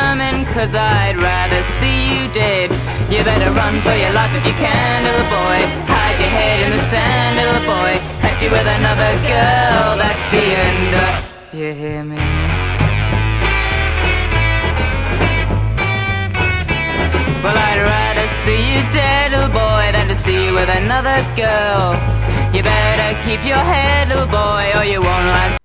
coming, 'cause I'd rather see you dead. You better run for your life if you can, little boy. Hide your head in the sand, little boy. Catch you with another girl, that's the end. You hear me? Well, I'd rather see you dead, little boy, than to see you with another girl. You better keep your head, little boy, or you won't last.